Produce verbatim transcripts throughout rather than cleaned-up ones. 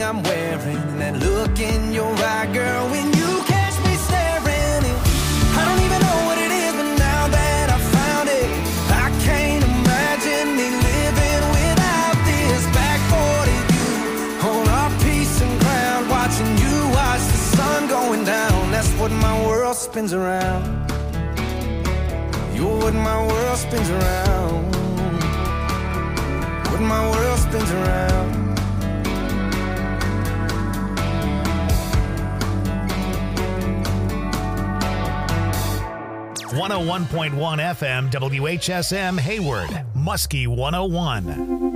I'm wearing, and that look in your eye, girl, when you catch me staring. And I don't even know what it is, but now that I found it, I can't imagine me living without this. Back forty view on our peace and ground, watching you watch the sun going down. That's what my world spins around. You're what my world spins around. What my world spins around. one oh one point one F M W H S M Hayward, Muskie one oh one.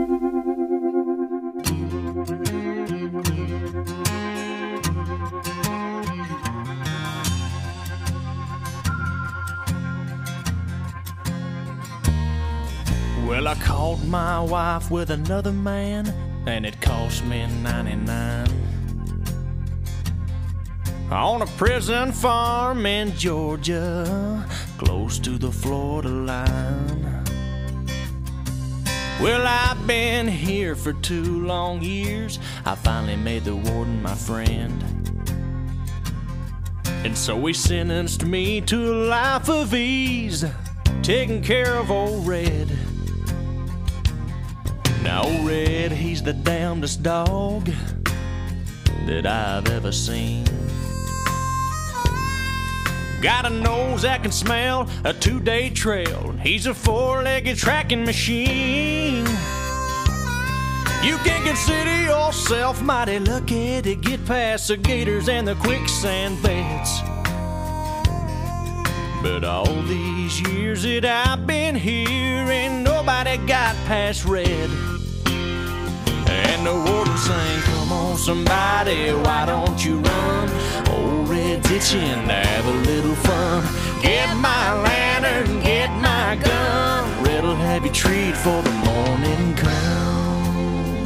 Well, I caught my wife with another man, and it cost me ninety-nine. On a prison farm in Georgia, close to the Florida line. Well, I've been here for two long years. I finally made the warden my friend. And so he sentenced me to a life of ease, taking care of old Red. Now old Red, he's the damnedest dog that I've ever seen. Got a nose that can smell a two-day trail. He's a four-legged tracking machine. You can consider yourself mighty lucky to get past the gators and the quicksand beds. But all these years that I've been here, ain't nobody got past Red. And the warden sang, come on somebody, why don't you run? Old Red's itching to have a little fun. Get my lantern, get my gun. Red'll have you treat for the morning come.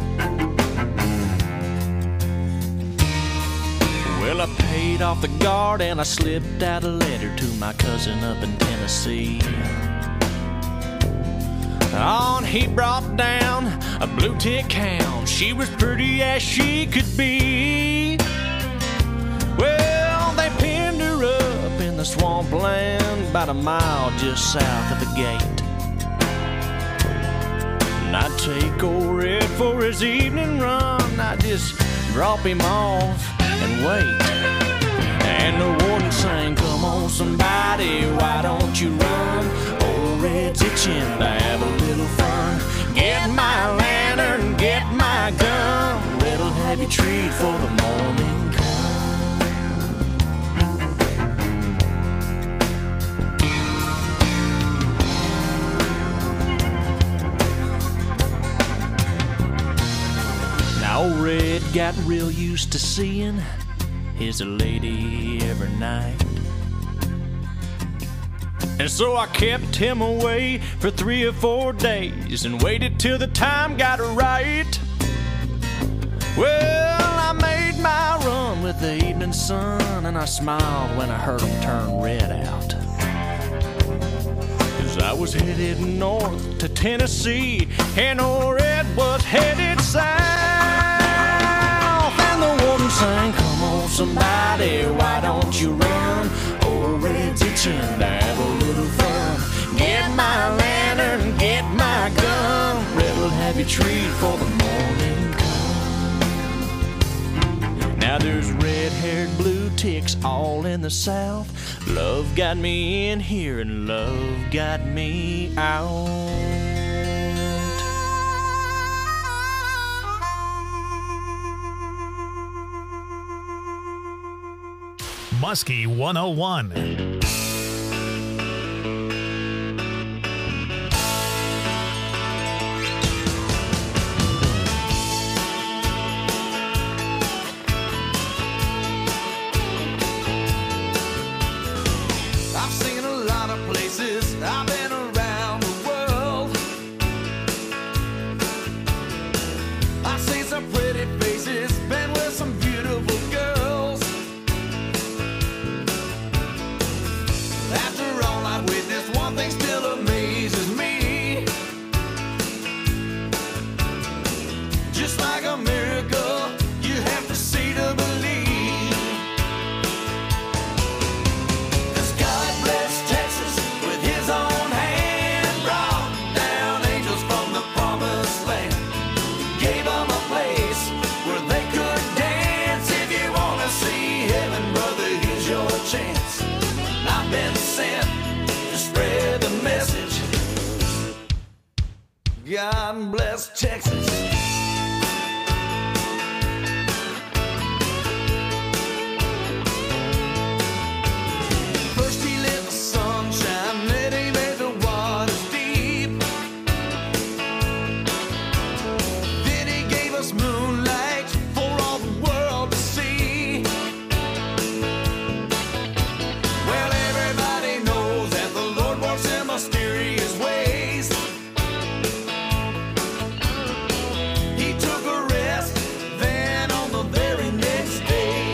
Well, I paid off the guard and I slipped out a letter to my cousin up in Tennessee. On he brought down a blue tick hound. She was pretty as she could be. Well, they pinned her up in the swampland about a mile just south of the gate. And I'd take old Red for his evening run. I'd just drop him off and wait. And the warden sang, come on somebody, why don't you run? Old Red's itching to have a little fun. Get my lantern, get my gun. Red'll have you treat for the morning come. Now old Red got real used to seeing his lady every night. And so I kept him away for three or four days and waited till the time got right. Well, I made my run with the evening sun, and I smiled when I heard him turn Red out. 'Cause I was headed north to Tennessee, and old Red was headed south. And the warden sang, come on somebody, why don't you run? Old Red's itching to have a little fun. Get my lantern, get my gun. Red'll have you treat for the morning come. Now there's red-haired blue ticks all in the south. Love got me in here and love got me out. Muskie one oh one. I've seen a lot of places, I've been around the world. I've seen some pretty faces, been with some beautiful girls. bless Texas. First he lit the sunshine, then he made the waters deep. Then he gave us moonlight for all the world to see. Well, everybody knows that the Lord works in mysterious ways. He took a rest, then on the very next day,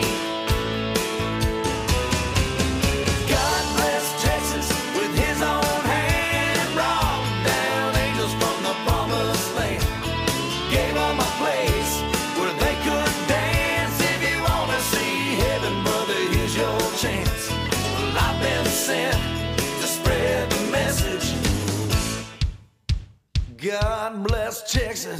God bless Texas with his own hand, brought down angels from the promised land, gave them a place where they could dance. If you want to see heaven, brother, here's your chance. Well, I've been sent to spread the message. God bless Texas.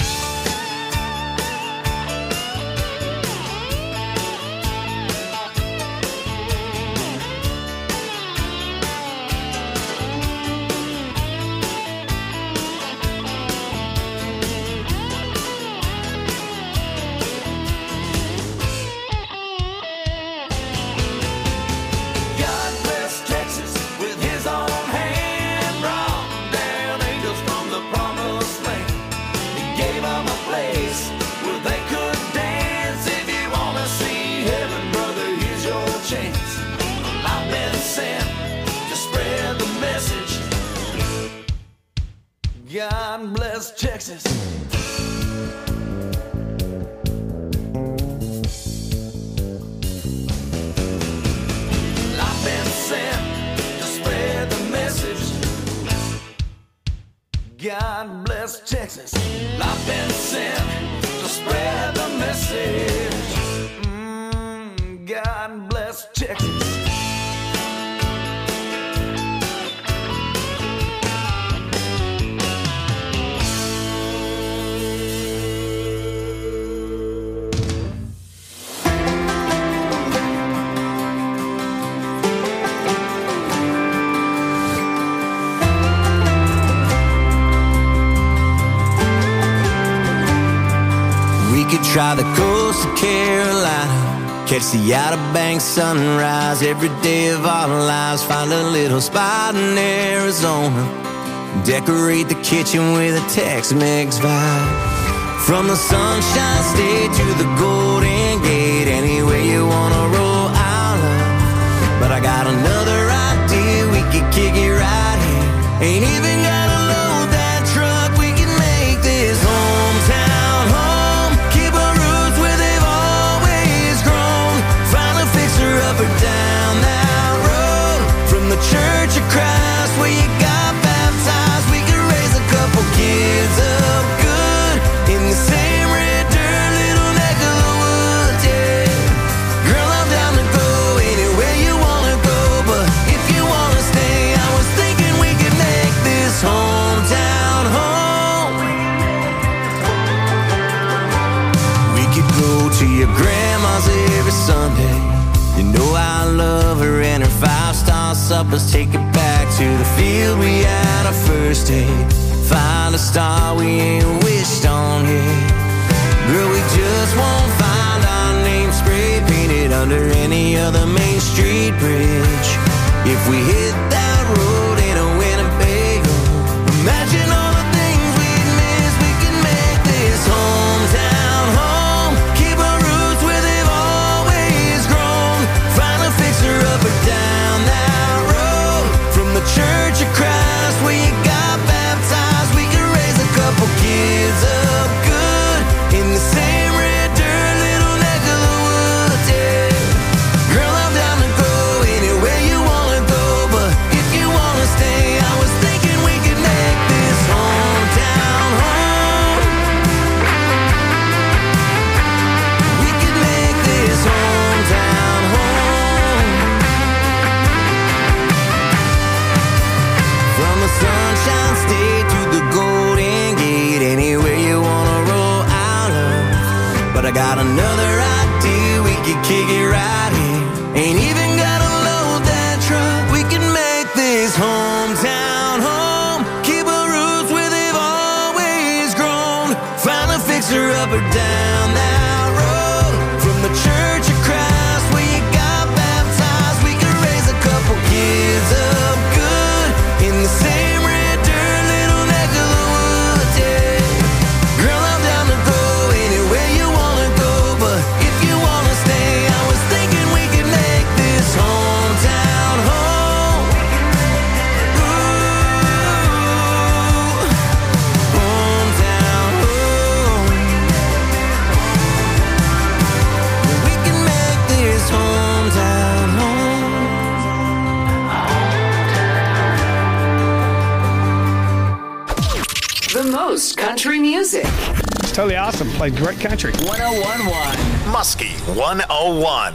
God bless Texas with his own hand, brought down angels from the promised land. He gave them a place where they could dance. If you want to see heaven, brother, here's your chance. Well, I've been sent to spread the message. God bless Texas. I've been sent to spread the message. God bless Texas. I've been sent to spread the message. Mm, God bless Texas. We could try the coast of Carolina, catch the Outer Banks sunrise every day of our lives. Find a little spot in Arizona, decorate the kitchen with a Tex-Mex vibe. From the Sunshine State to the Golden Gate, anywhere you wanna roll, I'll love. But I got another idea, we could kick it right here. Ain't even gotta load that truck, we can make this hometown home. Keep our roots where they've always grown. Find a fixer up or down that road. From the Church of Christ where you got baptized, we could raise a couple kids up good in the same red dirt little neck of the woods, yeah. Girl, I'm down to go anywhere you wanna go, but if you wanna stay, I was thinking we could make this hometown home. We could go to your grandma's every Sunday. You know I love her and her five-star suppers. Take it back to the field we had our first date. Find a star we ain't wished on yet. Girl, we just won't find our name spray painted under any other Main Street bridge. If we hit that road in a Winnebago, imagine all the things we'd miss. We can make this hometown home. Keep our roots where they've always grown. Find a fixer up or down that road. From the Church of Christ where you got baptized, we can raise a couple kids up good in the same red dirt little neck of the woods, yeah. Girl, I'm down to go anywhere you wanna go, but if you wanna stay, I was thinking we could make this hometown home. We could make this hometown home. From the Sunshine State to the Golden Gate, anywhere you wanna roll out of. But I got another idea, we could kick it right here. Ain't even gotta load that truck, we can make this hometown home. Keep our roots where they've always grown. It's totally awesome. Played great country. one oh one point one Muskie one oh one.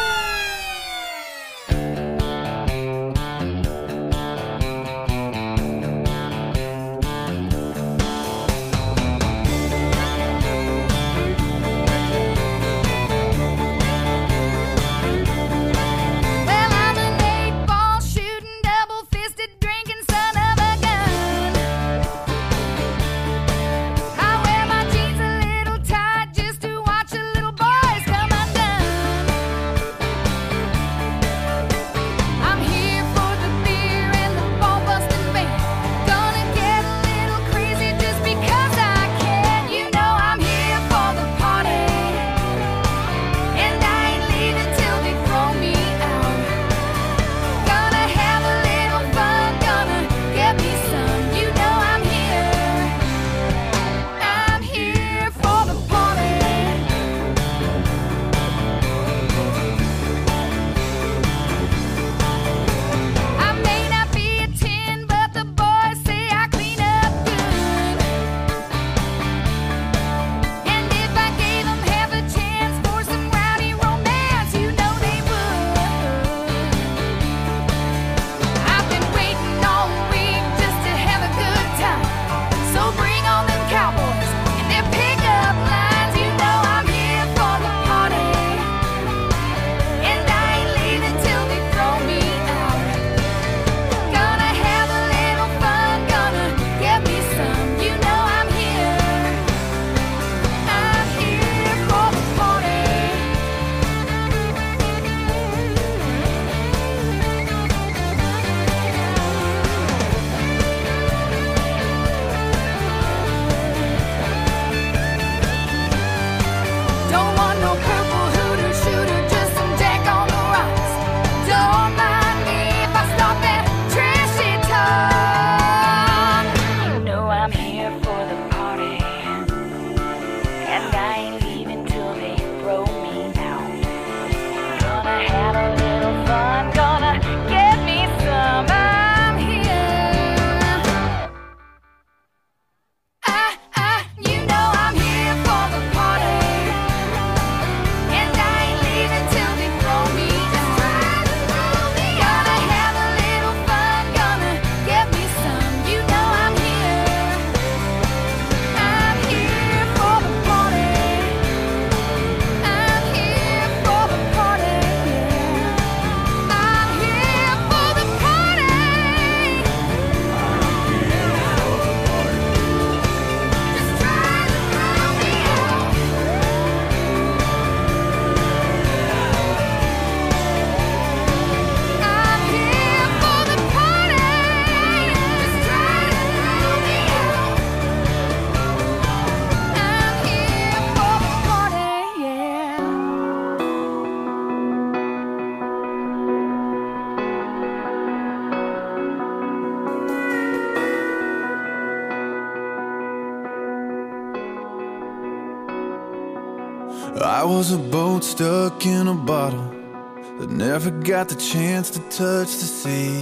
I was a boat stuck in a bottle that never got the chance to touch the sea.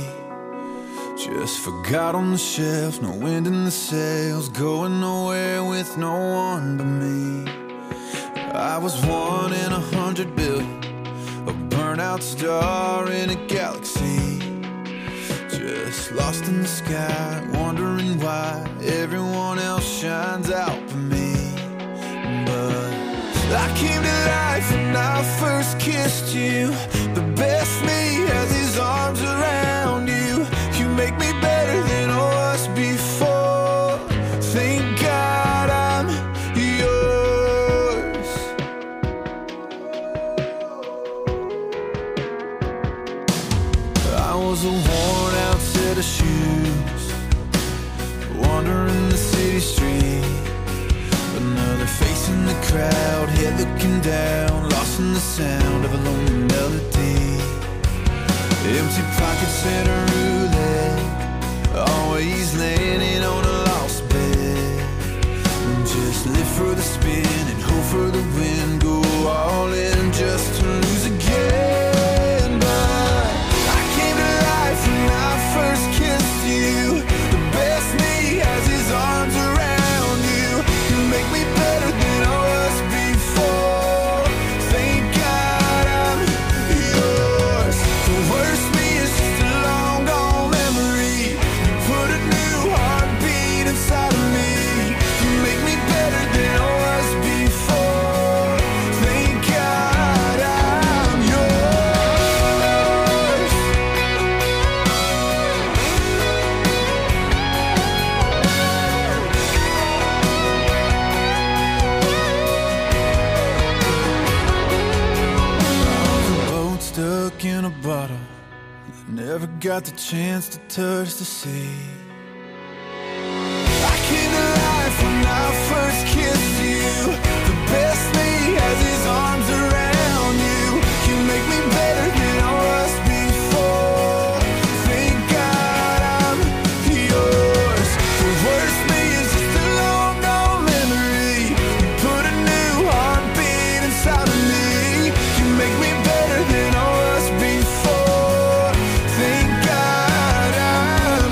Just forgot on the shelf, no wind in the sails, going nowhere with no one but me. I was one in a hundred billion, a burnout star in a galaxy. Just lost in the sky, wondering why everyone else shines out for me. But I came to life when I first kissed you. The best me has his arms around you. You make me better than I was before. Thank God I'm yours. I was a worn out set of shoes, wandering the city street. Another face in the crowd, head looking down, lost in the sound of a lonely melody. Empty pockets and a roulette, always landing on a lost bet. Just live for the spin and hope for the win, go all in just to lose again. But I came to life when I first kissed you. The best me has his arms around you. You make me better Never got the chance to touch the sea. I came to life when I first kissed you. The best me has his arms around you. You make me better than I was before. Thank God I'm yours. The worst me is just a long gone memory. You put a new heartbeat inside of me. You make me better than I was before. Thank God I'm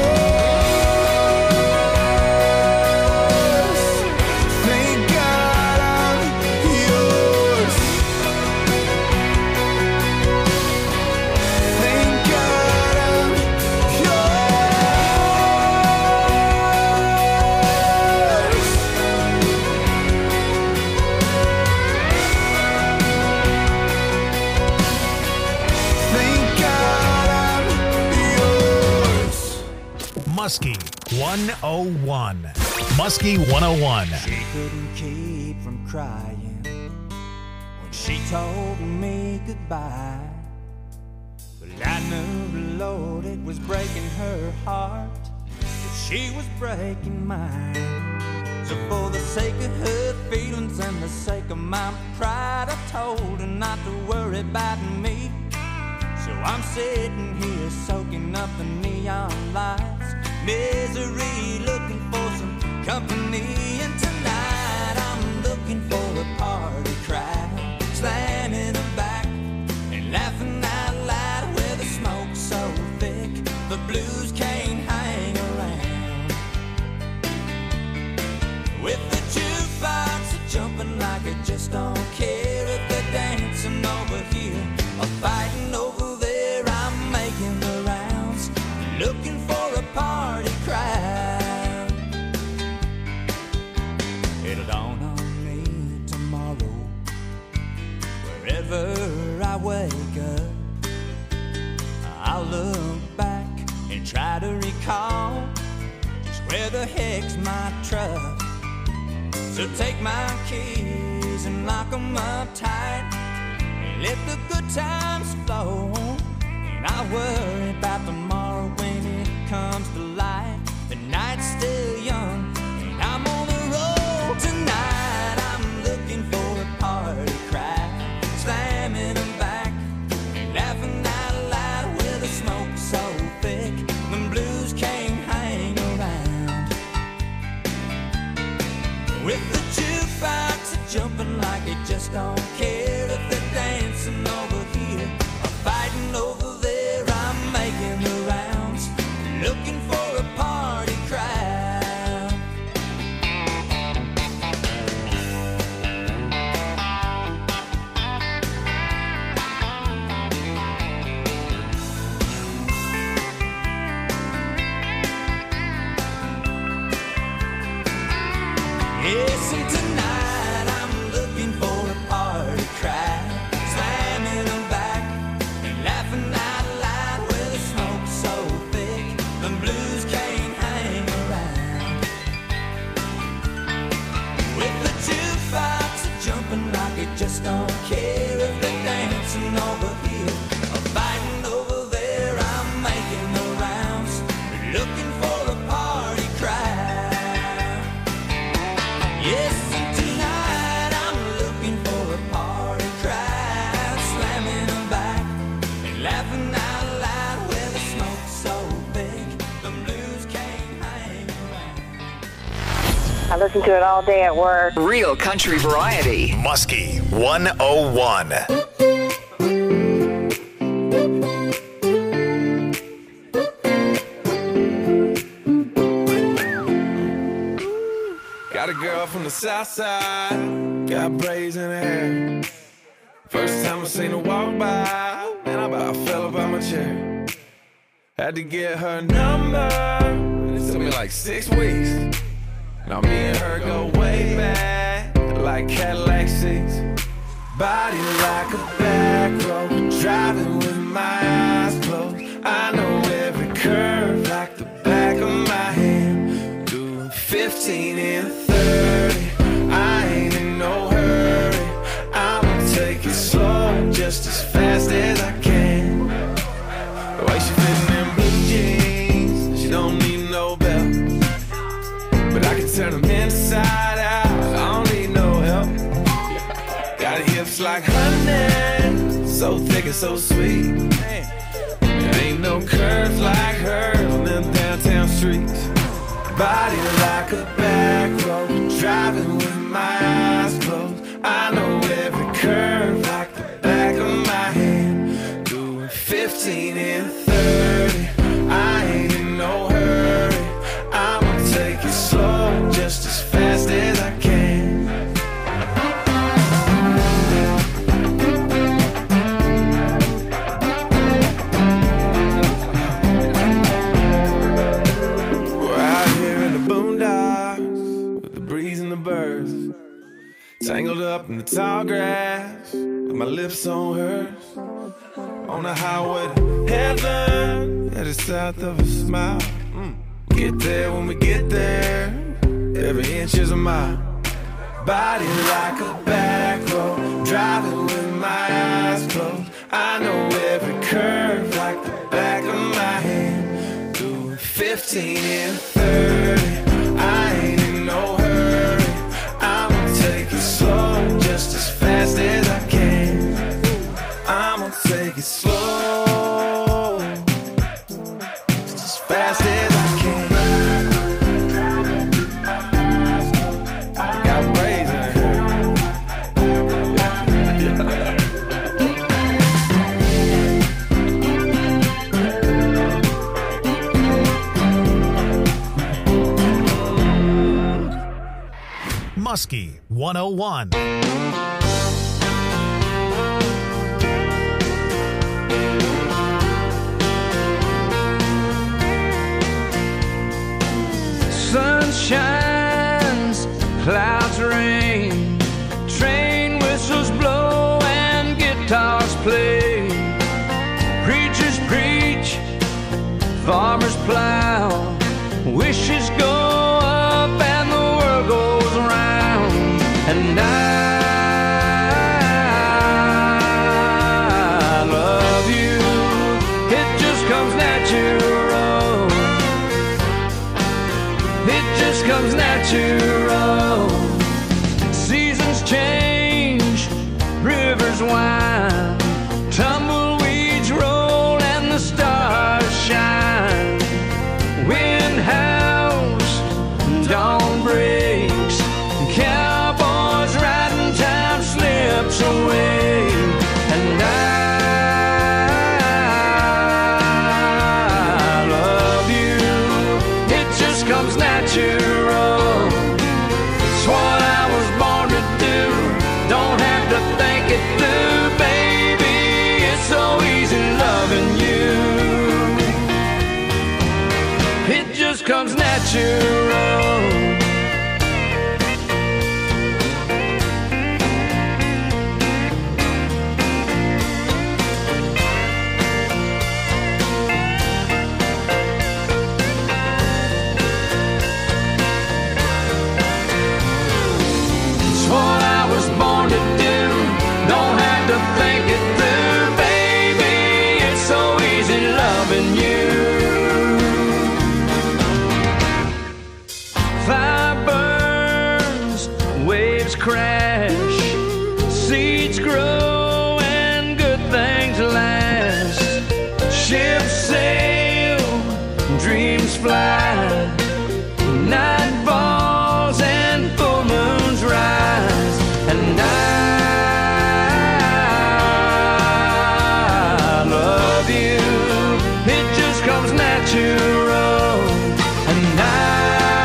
yours. Thank God I'm yours. Thank God I'm yours. Thank God I'm yours. Muskie one oh one. Muskie one oh one. She couldn't keep from crying when she told me goodbye. But I knew the Lord, it was breaking her heart, that she was breaking mine. So for the sake of her feelings and the sake of my pride, I told her not to worry about me. So I'm sitting here soaking up the neon lights, misery, looking for some company. And tonight I'm looking for a party crowd, slamming them back and laughing out loud. Where the smoke's so thick, the blues can't hang around. With the jukebox jumping like it just don't care. If they're dancing over here or fighting over there, I'm making the rounds, looking for a party crowd. It'll dawn on me tomorrow, wherever I wake up, I'll look back and try to recall just where the heck's my truck. So take my keys and lock 'em up tight and let the good times flow. And I'll worry about tomorrow when it comes to light. The night's still young and I'm on the road tonight. I'm looking for a party crowd, slamming them back and laughing out loud. Where the smoke's so thick, the blues can't hang around. With the jukebox jumping like it just don't care. If they're dancing over here or fighting over there, I'm making the rounds, looking for a party crowd. Yes, and tonight I'm looking for a party crowd, slamming them back and laughing out loud. Where the smoke's so thick, the blues can't hang around. With the jukebox jumping like it just don't care. If they're dancing over here or fighting over there, I'm making the rounds, looking for a party crowd. Yes, and tonight I'm looking for a party crowd, slamming them back and laughing out loud. Where the smoke's so big, the blues can't hang around. I listen to it all day at work. Real country variety. Muskie one oh one. Got a girl from the south side, got braids in her hair. First time I seen her walk by, and I about fell up out my chair. Had to get her number, it took me like six weeks. Now me and her go way back, like Cadillac seats. Body like a back road, driving with my eyes closed. I know every curve like the back of my hand. Doing fifteen and thirty, I ain't in no hurry. I'ma take it slow, just as fast as I can. The way she like honey, so thick and so sweet. There ain't no curves like hers on them downtown streets. Body like a back road, driving with my eyes closed. I know every curve like the back of my hand. Doing fifteen and thirty, I ain't in no hurry. I'ma take it slow, just as fast as I can. Tangled up in the tall grass, with my lips on hers. On the highway to heaven, headed south of a smile. Mm. Get there when we get there, every inch is a mile. Body like a back road, driving with my eyes closed. I know every curve like the back of my hand. Doing fifteen and thirty, I ain't in no hurry. I'ma take it slow, just as fast as I can. I'ma take it slow, just as fast as I can. I got brains in Muskie one oh one. Sun shines, clouds rain, train whistles blow and guitars play. Preachers preach, farmers plow, wishes go up and the world goes round. And I love you, it just comes natural. It just comes natural. Seasons change, rivers wind, tumbleweeds roll and the stars shine. Wind howls, dawn breaks, cowboys riding, time slips away. And I love you, it just comes natural. It's what I was born to do, don't have to think it through, baby. It's so easy loving you. It just comes natural. Crash, seeds grow and good things last. Ships sail, dreams fly, night falls and full moons rise. And I love you, it just comes natural. And I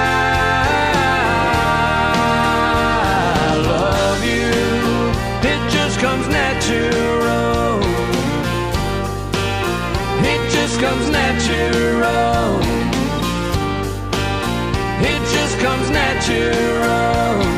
comes natural. It just comes natural.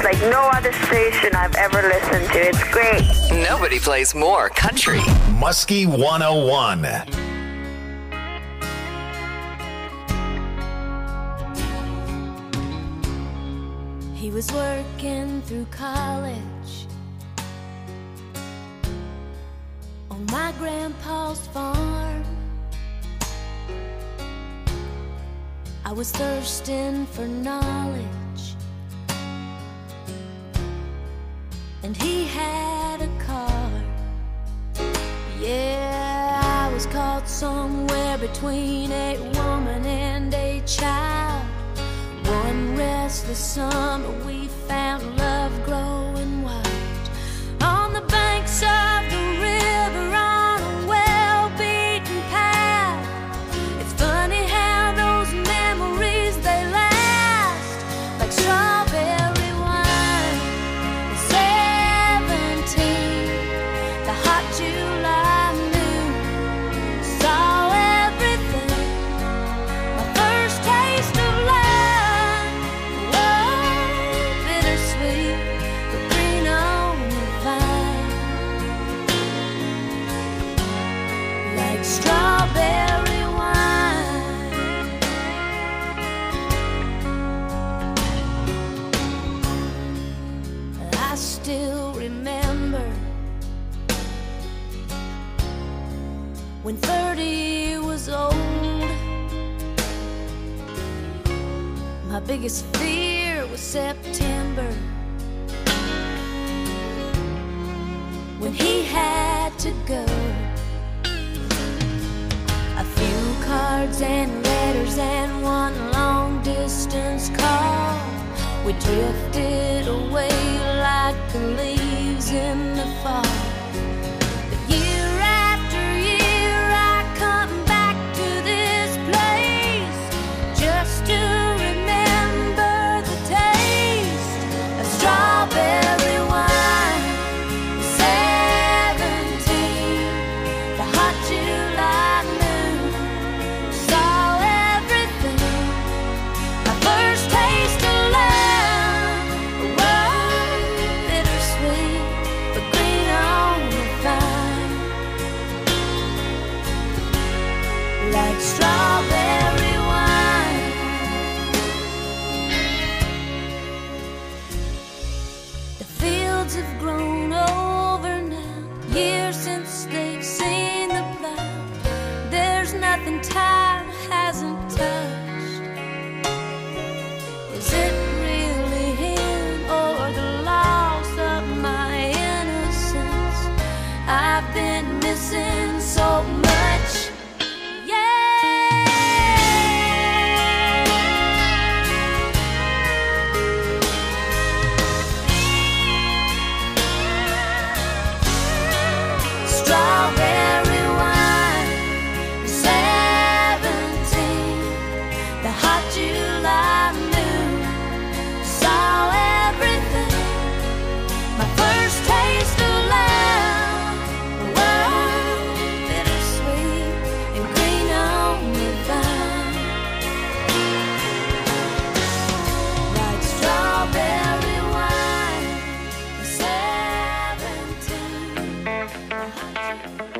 like no other station I've ever listened to. It's great. Nobody plays more country. Muskie one oh one. He was working through college on my grandpa's farm. I was thirsting for knowledge, and he had a car. Yeah, I was caught somewhere between a woman and a child. One restless summer we found love growing wild on the banks of the river on a well-beaten path. It's funny how those memories, they last like strawberry wine. At seventeen, the hot July moon saw everything. My first taste of love, whoa, bittersweet, but green on the vine, like strawberry wine. I still remember when thirty was old. My biggest fear was September, when he had to go. A few cards and letters and one long distance call. We drifted away like the leaves in the fall. But year after year I come back to this place just to remember the taste of strawberry wine. Seventeen, the hot July moon saw everything. My first taste of love, whoa, bittersweet, but green on the vine, like strawberry wine. The fields have grown over now, years since they've seen the plow. There's nothing time hasn't touched. Is it really him or the loss of my innocence? I've been missing so much. Yeah. Strawberry wine, seventeen, the hot July moon saw everything. My first taste of love, whoa, bittersweet and green on the vine, like strawberry wine, seventeen, the hot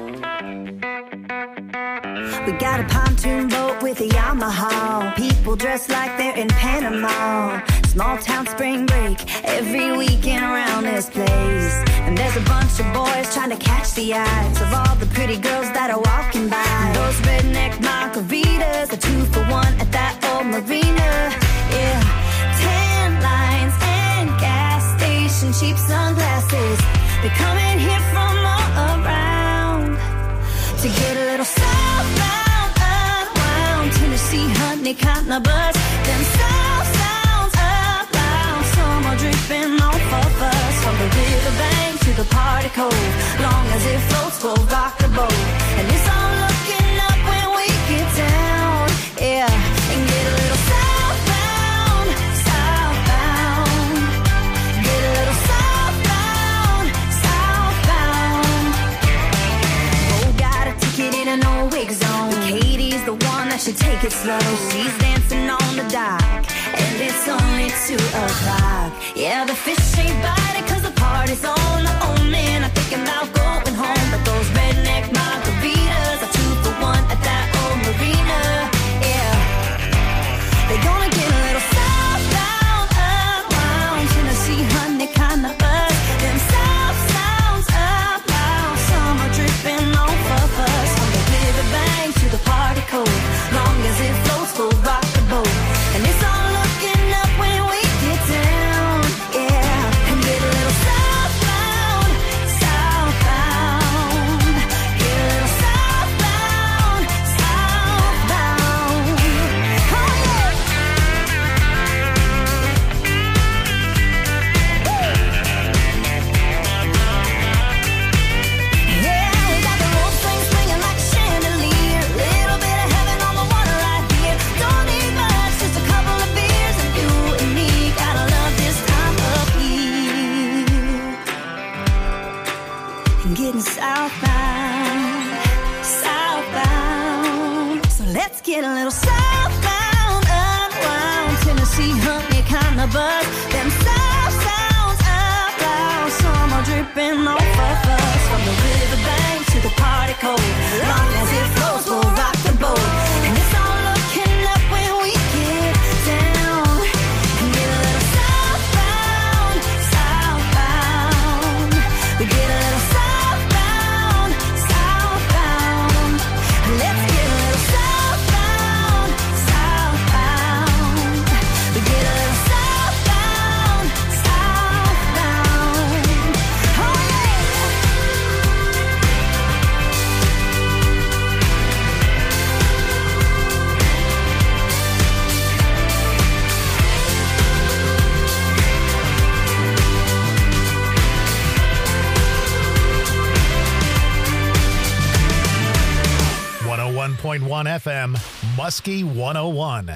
We got a pontoon boat with a Yamaha. People dressed like they're in Panama. Small town spring break every weekend around this place. And there's a bunch of boys trying to catch the eyes of all the pretty girls that are walking by. And those redneck margaritas are two for one at that old marina. Yeah, tan lines and gas station cheap sunglasses. They come in here from all around to get a little southbound, unwound. Tennessee honey kind of buzz. Them south sounds up loud. Summer dripping off of us. From the riverbank to the party cove, long as it floats, we'll rock the boat. And it's all looking up when we get down, yeah. And get a little southbound, southbound. Get a little southbound, southbound. Oh, got a ticket in an old wig zone. Katie's the one that should take it slow. She's dancing on the dock, and it's only two o'clock. Yeah, the fish ain't biting cause the party's on. Oh man, I'm thinking about going home. But those redneck margaritas are two for one at that old marina. Yeah, they're gonna get a little southbound around Tennessee, honey, kinda us. Them south sounds upbound, summer dripping off of us. From the riverbank to the party cove, long as it floats, we'll rock the boat. And it's all looking up when we get down, yeah. And get a little southbound, southbound. Get a little southbound, southbound. Oh yeah. Yeah, we got the rope swing swinging like a chandelier. Little bit of heaven on the water right here. Don't need much, just a couple of beers, and you and me gotta love this time of year. And getting southbound, southbound. So let's get a little southbound, unwound. Tennessee, honey, kinda buzz. Them south sounds upbound, summer dripping off of us. From the riverbank to the party cove, long as it flows, we'll rock the boat. And it's all looking up when we get down. And get a little southbound, southbound. We get a little southbound, southbound. Let's get a little southbound, southbound. We get a little southbound, southbound. Oh yeah. one oh one point one F M, Muskie one oh one.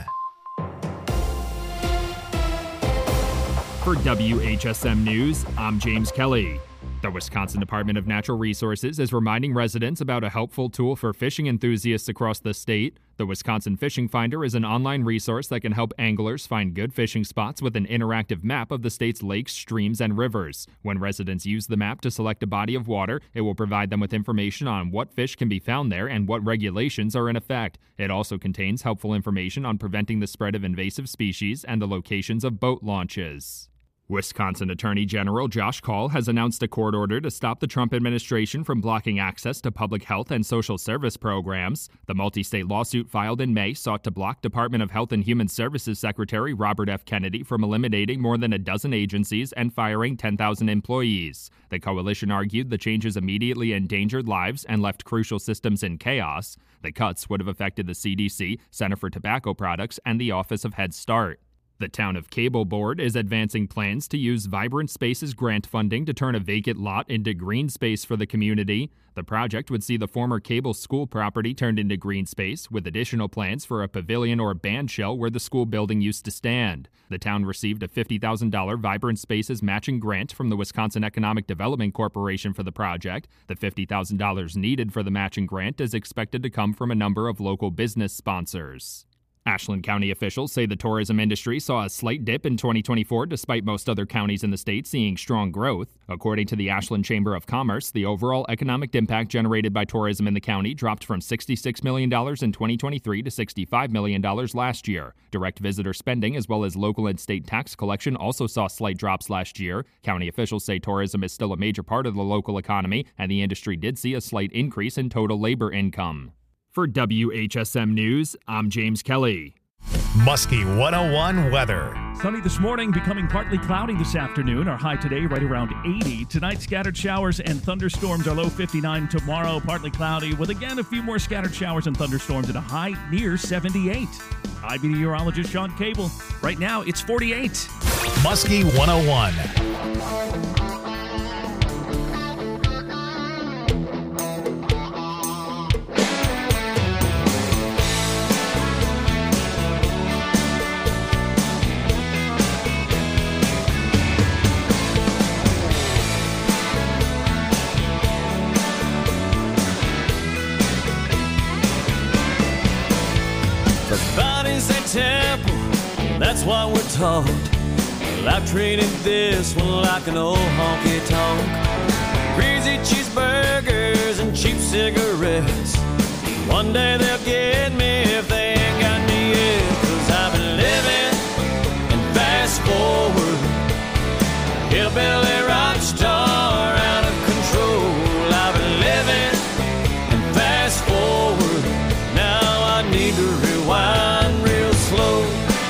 For W H S M News, I'm James Kelly. The Wisconsin Department of Natural Resources is reminding residents about a helpful tool for fishing enthusiasts across the state. The Wisconsin Fishing Finder is an online resource that can help anglers find good fishing spots with an interactive map of the state's lakes, streams, and rivers. When residents use the map to select a body of water, it will provide them with information on what fish can be found there and what regulations are in effect. It also contains helpful information on preventing the spread of invasive species and the locations of boat launches. Wisconsin Attorney General Josh Kaul has announced a court order to stop the Trump administration from blocking access to public health and social service programs. The multi-state lawsuit filed in May sought to block Department of Health and Human Services Secretary Robert F. Kennedy from eliminating more than a dozen agencies and firing ten thousand employees. The coalition argued the changes immediately endangered lives and left crucial systems in chaos. The cuts would have affected the C D C, Center for Tobacco Products, and the Office of Head Start. The Town of Cable Board is advancing plans to use Vibrant Spaces grant funding to turn a vacant lot into green space for the community. The project would see the former cable school property turned into green space, with additional plans for a pavilion or band shell where the school building used to stand. The town received a fifty thousand dollars Vibrant Spaces matching grant from the Wisconsin Economic Development Corporation for the project. The fifty thousand dollars needed for the matching grant is expected to come from a number of local business sponsors. Ashland County officials say the tourism industry saw a slight dip in twenty twenty-four despite most other counties in the state seeing strong growth. According to the Ashland Chamber of Commerce, the overall economic impact generated by tourism in the county dropped from sixty-six million dollars in twenty twenty-three to sixty-five million dollars last year. Direct visitor spending as well as local and state tax collection also saw slight drops last year. County officials say tourism is still a major part of the local economy, and the industry did see a slight increase in total labor income. For W H S M News, I'm James Kelly. Muskie one oh one weather. Sunny this morning, becoming partly cloudy this afternoon. Our high today right around eighty. Tonight, scattered showers and thunderstorms. Our low fifty-nine. Tomorrow, partly cloudy with again a few more scattered showers and thunderstorms at a high near seventy-eight. I'm meteorologist Sean Cable. Right now, it's forty-eight. Muskie one oh one. The body's a temple, that's what we're taught. Well, I've treated this one like an old honky-tonk. Greasy cheeseburgers and cheap cigarettes. One day they'll get me if they ain't got me yet. Cause I've been living and fast forward. Hillbilly rock star out of control. I've been living and fast forward. Now I need to rewind real slow.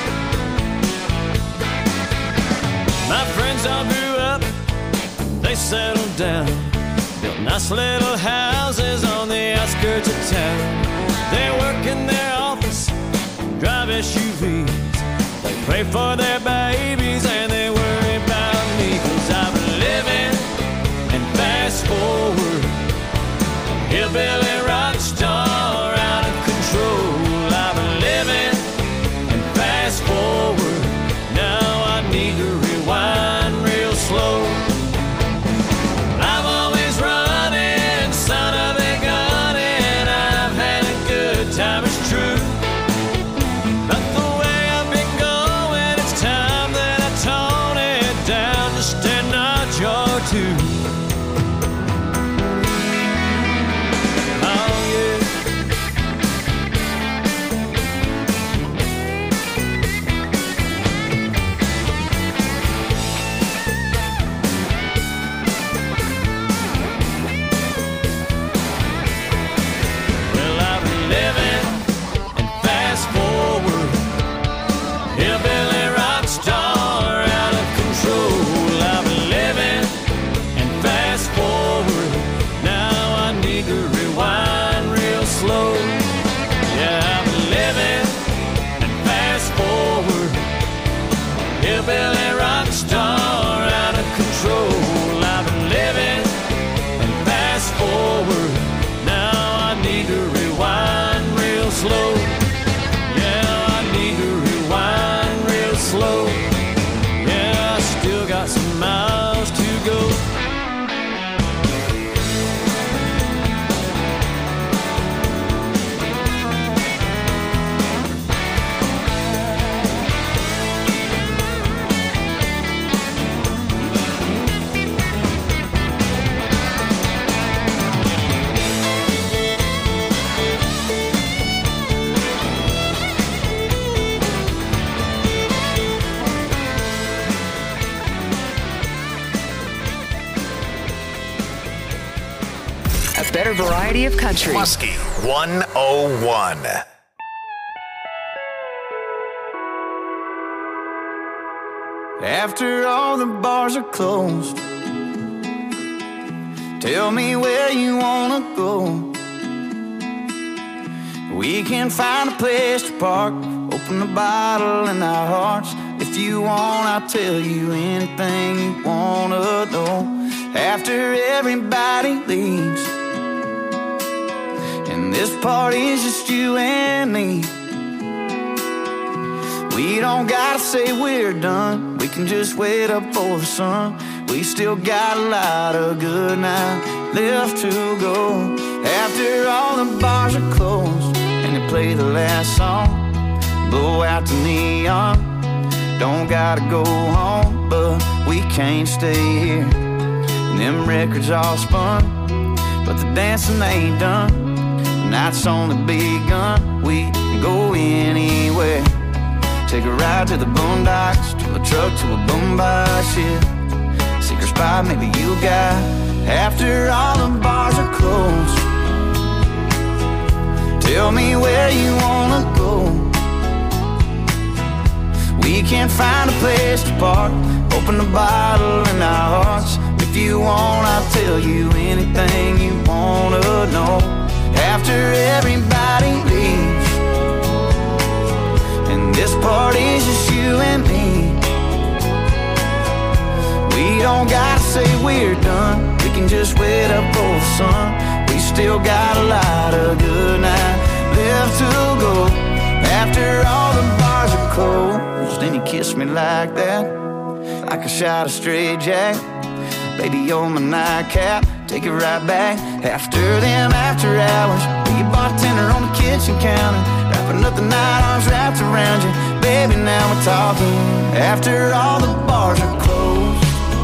My friends all grew up, they settled down, built nice little houses on the outskirts of town. They work in their office, drive S U Vs. They pray for their babies and they worry about me. Cause I've been living and fast forward. Hillbilly rock star out of control. I've been living and fast forward. Now I need to rewind real slow. I'm always running, son of a gun, and I've had a good time, it's true. But the way I've been going, it's time that I tone it down just a notch or two. Oh yeah. Well, I've been living and fast forward. Hillbilly rock star out of control. I've been living and fast forward. Now I need to rewind real slow. Yeah, I've been living and fast forward. Hillbilly rock star out of control. I've been living and fast forward. Now I need to rewind real slow. Yeah, I need to rewind real slow. Yeah, I still got some miles to go. A better variety of country. Muskie one oh one. After all the bars are closed, tell me where you wanna go. We can find a place to park, open a bottle in our hearts. If you want, I'll tell you anything you wanna know. After everybody leaves, and this party's just you and me, we don't gotta say we're done. We can just wait up for the sun. We still got a lot of good night left to go. After all the bars are closed and they play the last song, blow out the neon. Don't gotta go home, but we can't stay here. And them records all spun, but the dancing ain't done. The night's only begun. We can go anywhere. Take a ride to the boondocks, to a truck, to a boombox, yeah. Secret spot maybe you got. After all the bars are closed, tell me where you wanna go. We can't find a place to park, open a bottle in our hearts. If you want, I'll tell you anything you wanna know. After everybody leaves, and this party's just you and me, we don't gotta say we're done. We can just wait up for the sun. We still got a lot of good night left to go. After all the bars are closed, and you kiss me like that, like a shot of straight jack. Baby, you're my nightcap, take it right back. After them after hours, be a bartender on the kitchen counter, wrapping up the night, arms wrapped around you. Baby, now we're talking. after all the bars are closed.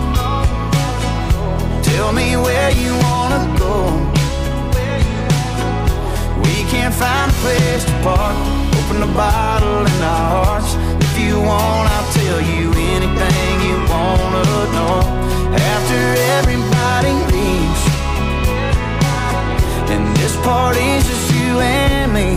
Tell me where you wanna go. We can't find a place to park. Open the bottle in our hearts. If you want, I'll tell you anything you wanna know. After everybody leaves, and this party's just you and me.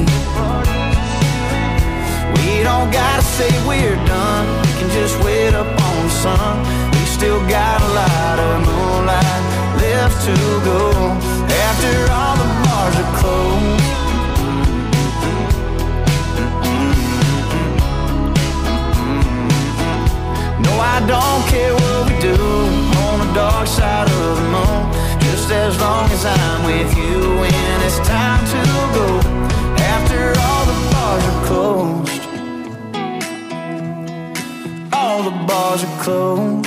We don't gotta say we're done. We can just wait up on the sun. We still got a lot of moonlight left to go. After all the bars are closed. No, I don't care what we do on the dark side of the moon. Just as long as I'm with you when it's time to go. After all the bars are closed. All the bars are closed.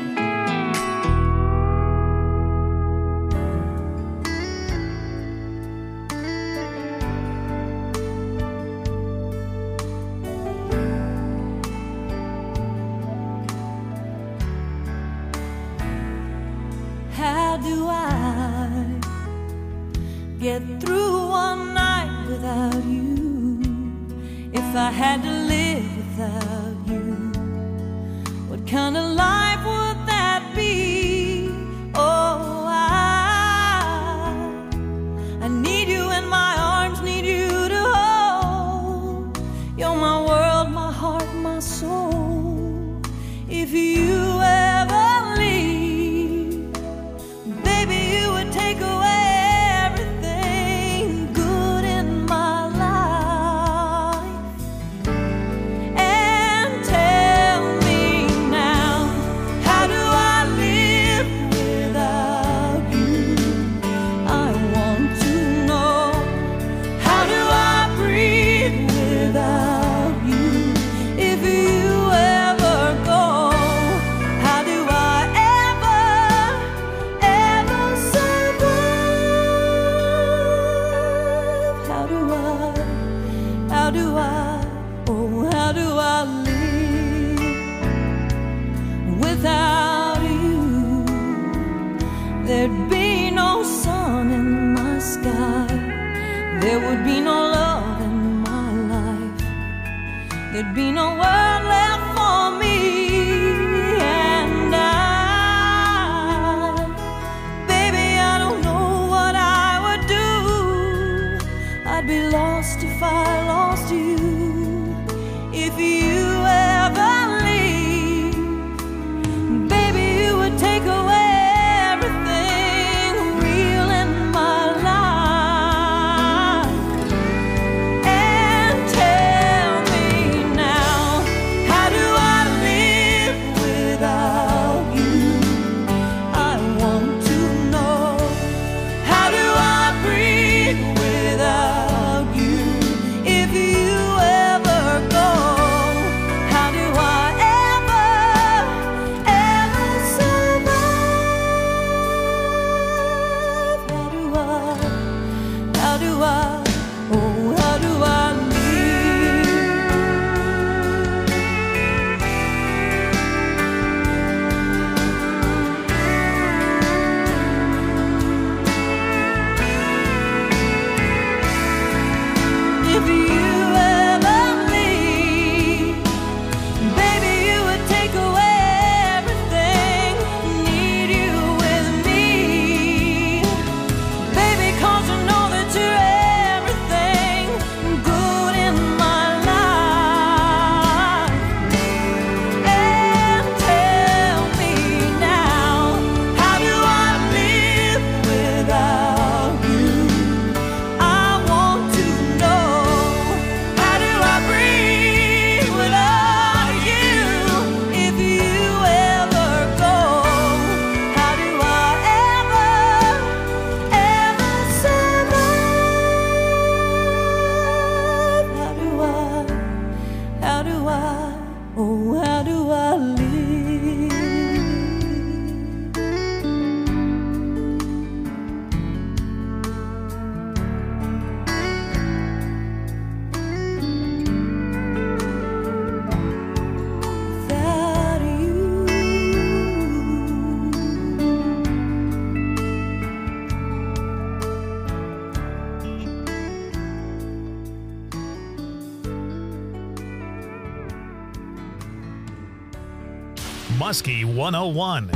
How do I get through one night without you? If I had to live without you, what kind of life would that be? Oh, I, I need you in my arms, need you to hold. You're my world, my heart, my soul. If you ever leave, baby, you would take away everything good in my life. And tell me now, how do I live without you? I want to know. How do I breathe without you? If you ever go, how do I ever, ever survive? How do I, how do I, oh, how do I live without you? There'd be no sun in my sky. There would be no love in my life. There'd be no world left for me. And I, baby, I don't know what I would do. I'd be lost if I lost you. If you ever leave, baby, you would take away everything real in my life. And tell me now, Muskie one oh one.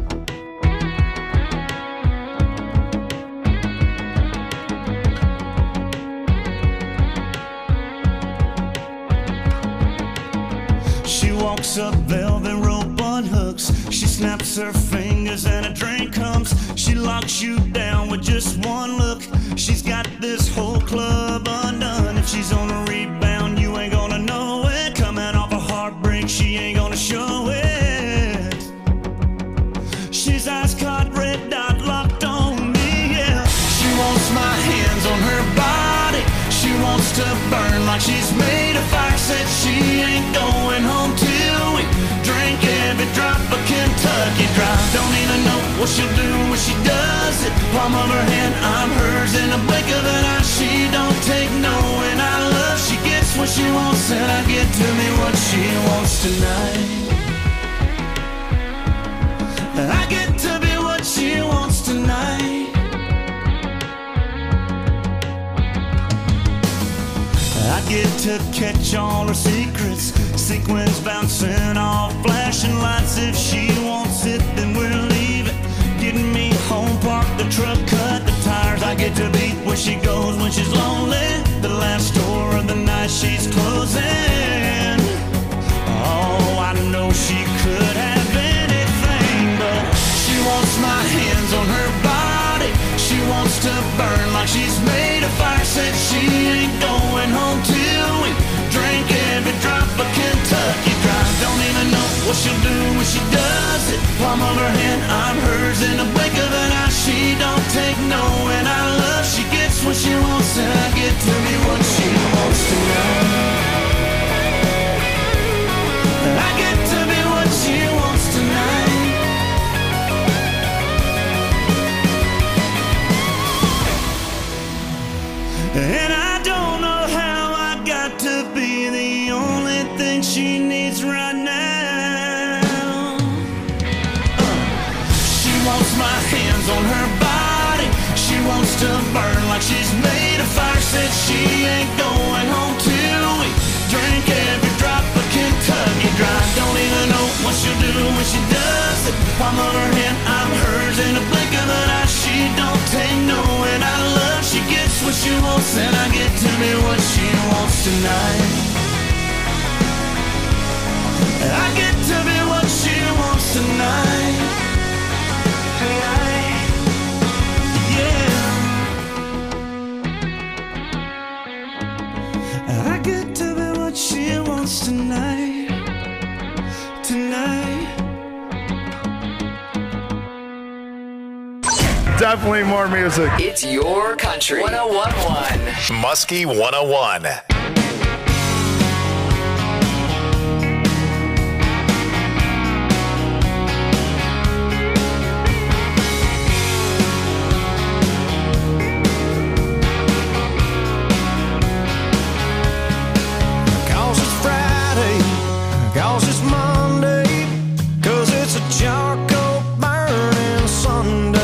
She walks up velvet rope on hooks. She snaps her fingers and a drink comes. She locks you down with just one look. She's got this whole club undone. If she's on a rebound, you ain't gonna know it. Coming off a heartbreak, she ain't gonna show it. She's ice caught, red dot locked on me, yeah. She wants my hands on her body. She wants to burn like she's made of fire. Said she ain't going home till we drink every drop of Kentucky Dry. Don't even know what she'll do when she does it. Palm of her hand, I'm hers in a blink of an eye. She don't take no and I love. She gets what she wants and I get to me what she wants tonight. I get to be what she wants tonight. I get to catch all her secrets. Sequins bouncing off flashing lights. If she wants it, then we'll leave it. Getting me home, park the truck, cut the tires. I get to be where she goes when she's lonely. The last store of the night she's closing. Oh, I know she could have anything, but she wants my hands on her body. She wants to burn like she's made of fire. Said she ain't going home till we drink every drop of Kentucky Dry. Don't even know what she'll do when she does it. Palm of her hand, I'm hers in a blink of an eye. She don't take no and I love. She gets what she wants and I get to be what she wants tonight. I get to be what she wants tonight. And I don't know how I got to be the only thing she needs right now. Uh, she wants my hands on her body. She wants to burn like she's made of fire. Said she ain't going home till we drink every drop of Kentucky Dry. Don't even know what she'll do when she does it. Palm of her hand, I'm hers in a blink of an eye. She don't take no and I love. She gets what she wants and I get to be what she wants tonight. I get to be what she wants tonight. Yeah. I get to be what she wants tonight. Tonight. Definitely more music. It's your country. one oh one point one. Muskie one oh one. Cause it's Friday, cause it's Monday, cause it's a charcoal burning Sunday.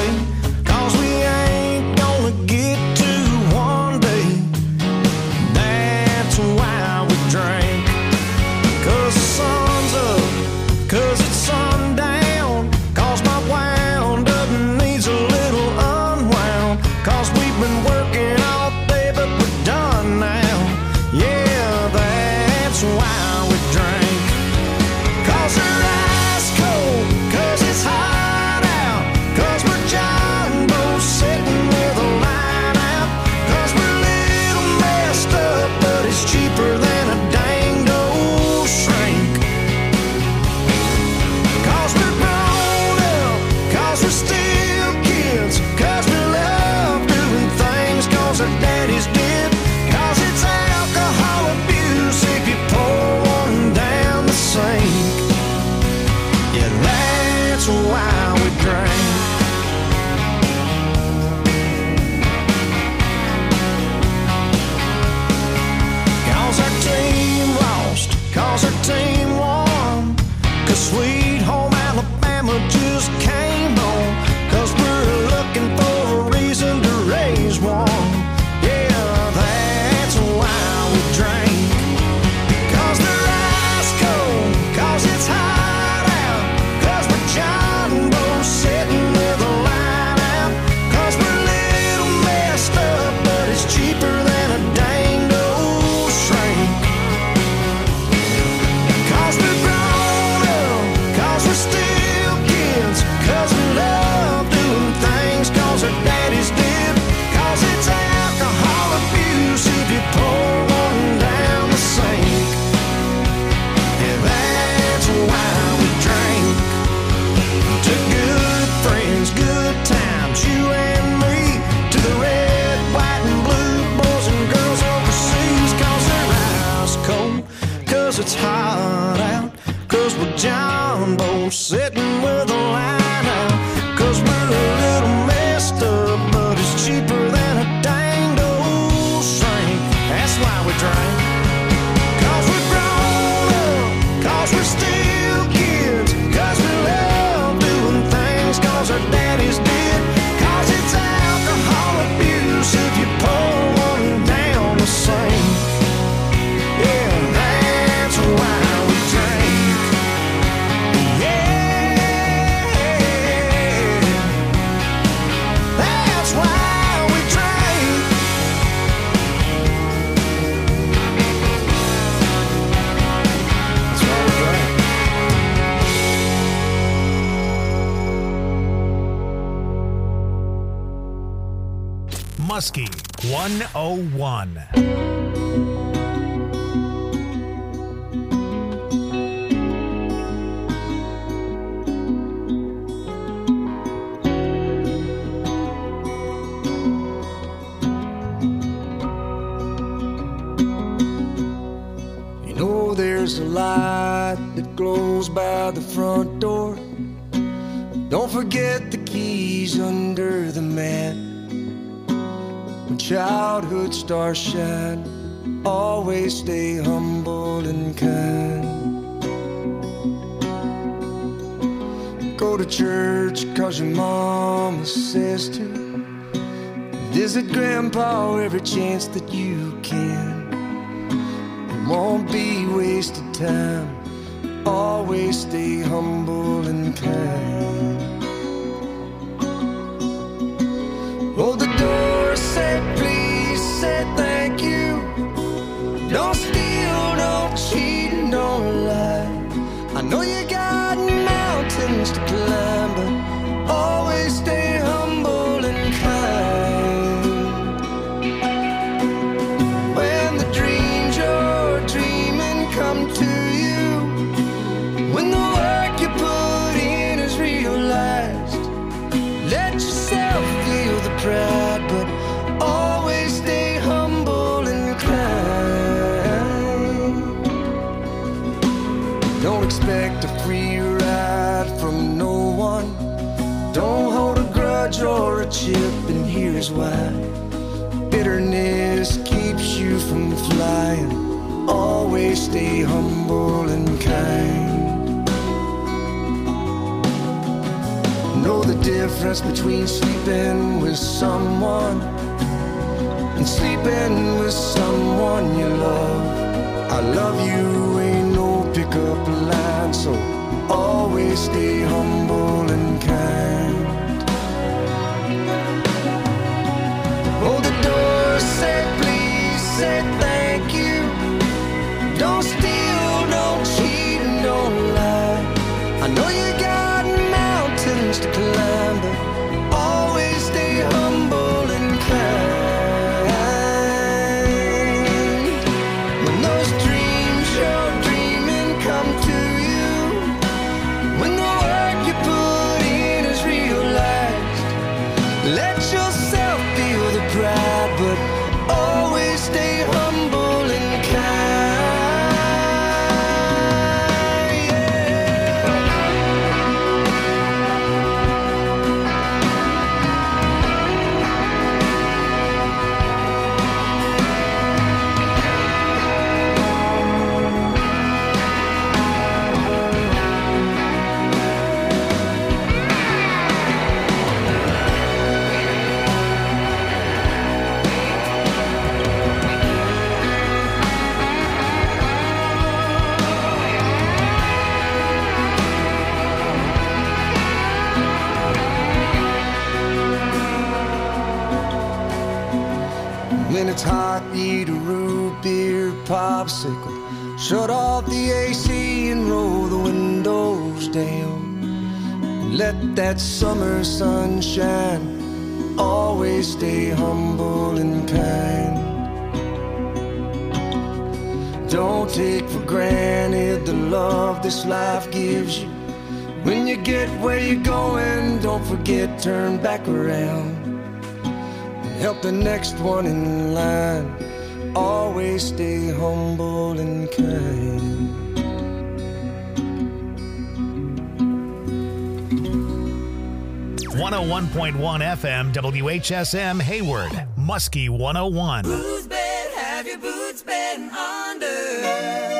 Sweet home Alabama just came on, cause we're looking for a reason to raise one. Yeah, that's why we drink. Cause they're ice cold, cause it's hot out, Muskie one oh one. There's a light that glows by the front door. Don't forget the keys under the mat. When childhood stars shine, always stay humble and kind. Go to church cause your mama says to. Visit grandpa every chance that you can. Won't be wasted time. Always stay humble and kind. Hold the door, say please, say thank you. Don't steal, don't cheat, and don't lie. I know you got mountains to climb, but always stay humble and kind. When the dreams you're dreaming come to you, when the work you put in is realized, let yourself feel the pride, but always stay humble and kind. Don't expect a free ride from no one. Don't hold a grudge or a chip, and here's why. Bitterness keeps you from flying. Always stay humble and kind. Know the difference between sleeping with someone and sleeping with someone you love. I love you ain't no pickup line, so always stay humble and kind. Hold the door, say please, say thank you. Don't steal, don't cheat, and don't lie. I know you got mountains to climb, but always stay humble and kind. When those dreams you're dreaming come to you, when the work you put in is realized, let yourself feel the pride, but always stay humble and kind. When it's hot, eat a root beer popsicle. Shut off the A C and roll the windows down. And let that summer sun shine. Always stay humble and kind. Don't take for granted the love this life gives you. When you get where you're going, don't forget, turn back around. Help the next one in line. Always stay humble and kind. one oh one point one F M W H S M Hayward, Muskie one oh one. Whose bed have your boots been under?